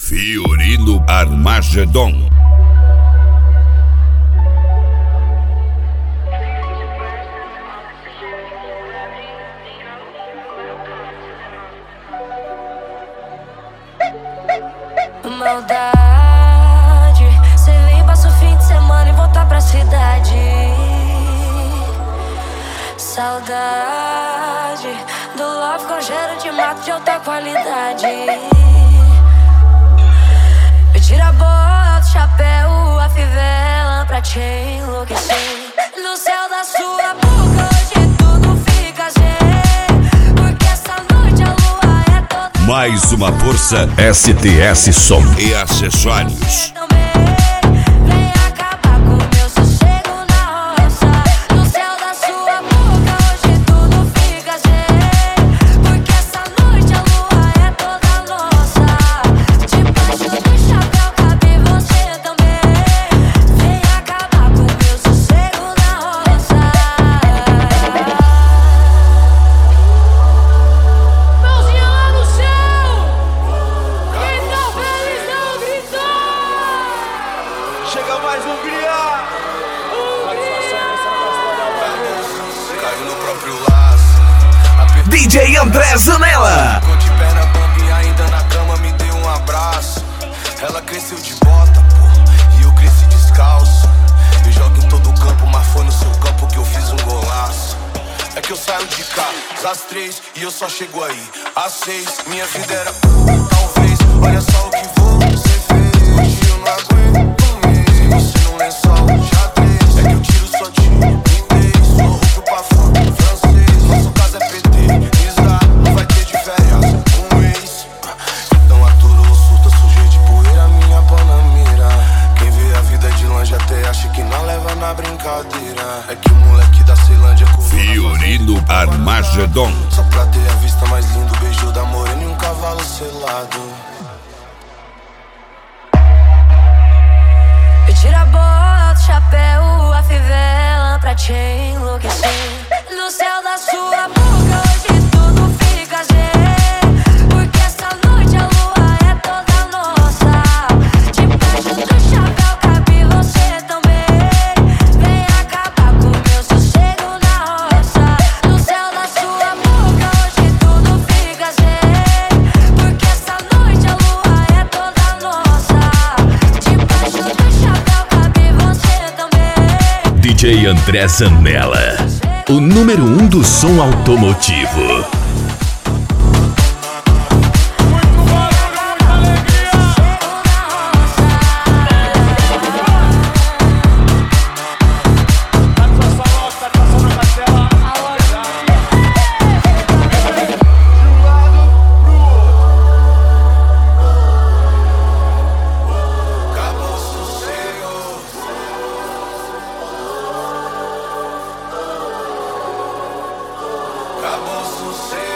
Fiorino Armagedon. Maldade, cê vem, passa o fim de semana e voltar pra cidade. Saudade do love com cheiro de mato de alta qualidade. Me tira a bota, o chapéu, a fivela pra te enlouquecer. No céu da sua boca hoje tudo fica sem, porque essa noite a lua é toda. Mais uma força STS Som e acessórios. Vem acabar com meu sossego na roça. No céu da sua boca hoje tudo fica sem, porque essa noite a lua é toda nossa. Debaixo do chapéu cabe você também. Vem acabar com meu sossego na roça. Mãozinha lá no céu. Quem tá feliz não grita. Chega mais Hungria! Caiu no próprio laço. DJ André Zanella. Ficou de perna bamba e ainda na cama me deu um abraço. Ela cresceu de bota, pô, e eu cresci descalço. Eu jogo em todo campo, mas foi no seu campo que eu fiz um golaço. É que eu saio de cá às 3 e eu só chego aí às 6. Minha vida era talvez, olha só o que você fez. Hoje eu não aguento mesmo. Se você não lençol, já três. É que eu tiro só de inglês. Sou rouco pra fora, francês. Nosso caso é PT, Isla, não vai ter de férias um mês. Então aturo o surto, sujei de poeira minha panamera. Quem vê a vida de longe até acha que não leva na brincadeira. É que o moleque da Ceilândia Fiorino Armagedon. só pra ter a vista mais linda, o beijo da morena e um cavalo selado. Me tira a bota, o chapéu, a fivela pra te enlouquecer. No céu da sua boca hoje tudo fica sem, porque essa noite a lua é toda nossa. Debaixo do chapéu cabe você também. Vem acabar com meu sossego na roça. No céu da sua boca hoje tudo fica sem, porque essa noite a lua é toda nossa. Debaixo do chapéu cabe você também. DJ André Zanella, o número 1 do som automotivo. Acabou o sossego. Acabou o sossego.